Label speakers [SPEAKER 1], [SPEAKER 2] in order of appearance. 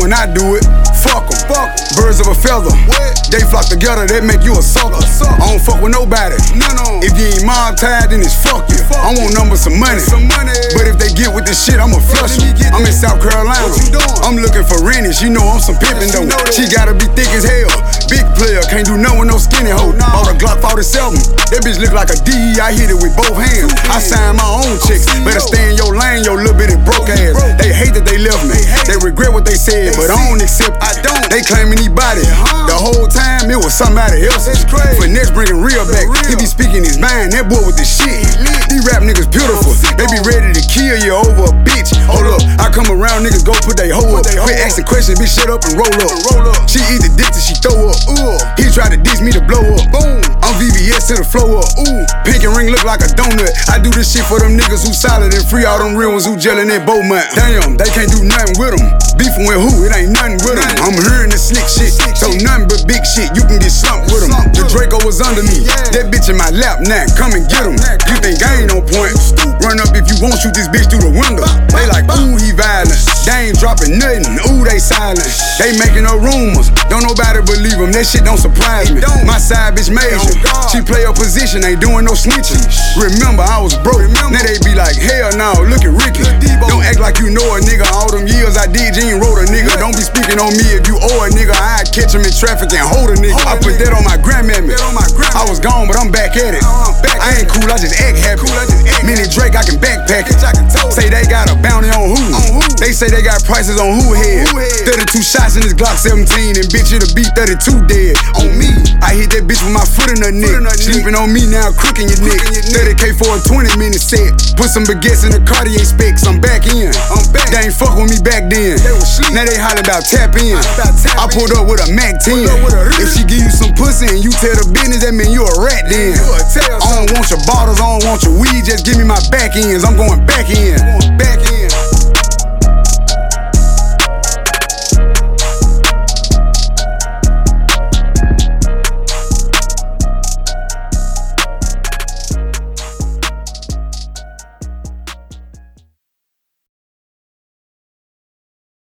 [SPEAKER 1] when I do it. Fuck 'em. Birds of a feather. They flock together, they make you a sucker. I don't fuck with nobody. If you ain't mob tied, then it's fuck you. I want numbers, some money. But if they get with this shit, I'ma flush them. I'm in South Carolina. I'm looking for Rennie. She know I'm some pimpin' though. She gotta be thick as hell. Big player, can't do nothing with no skinny hoe. Bought a Glock 47. That bitch look like a D. I hit it with both hands. I signed my own chicks. Better stay in your lane, your little bitty broke ass. They hate that they left me. They regret what they said, but I don't accept it. They claiming he body. The whole time it was somebody else. Finesse bringing real back. He be speaking his mind. That boy with the shit. These rap niggas beautiful. They be ready to kill you over a bitch. Hold up, I come around, niggas go put they hoe up. Quit asking questions, bitch, shut up and roll up. She eat the dick till she throw up. He tried to diss me to blow up. Boom, I'm VVS to the flow up. Pink and ring look like a donut. I do this shit for them niggas who solid and free all them real ones who gelling in Beaumont. Damn, they can't do nothing with them. Beefing with who? It ain't nothing with them. I'm hearing the slick shit, so nothing but big shit. You can get slumped with them. The Draco was under me. That bitch in my lap now. Come and get him. You think I ain't on point? Run up if you won't, shoot this bitch through the window. They like, ooh, he violent. They ain't dropping nothing. Ooh, they silent. They making up rumors. Don't nobody believe them. That shit don't surprise me. My side bitch major. She play her position, ain't doing no snitching. Remember, I was broke. Now they be like, hell no, look at Ricky. Don't act like you know a nigga. All them years I did, you ain't wrote a nigga. Don't be speaking on me if you owe a nigga. I catch him in traffic and hold a nigga. I put that on my grandmammy. I was gone, but I'm back at it. I ain't cool, I just act happy. Mini Drake, I can backpack it. Say they got a bounty on who? They say they got prices on who head. 32 shots in this Glock 17, and bitch, it'll be 32 dead. On me, I hit that bitch with my foot in her neck. Sleeping on me now, crooking your neck. 30K for a 20-minute set. Put some baguettes in the Cartier specs. I'm back in. They ain't fuck with me back then. Now they holler about tap in. I pulled up with a Mac 10. If she give you some pussy and you tell the business, that mean you a rat then. I don't want your bottles, I don't want your weed. Just give me my back ends. I'm going back in.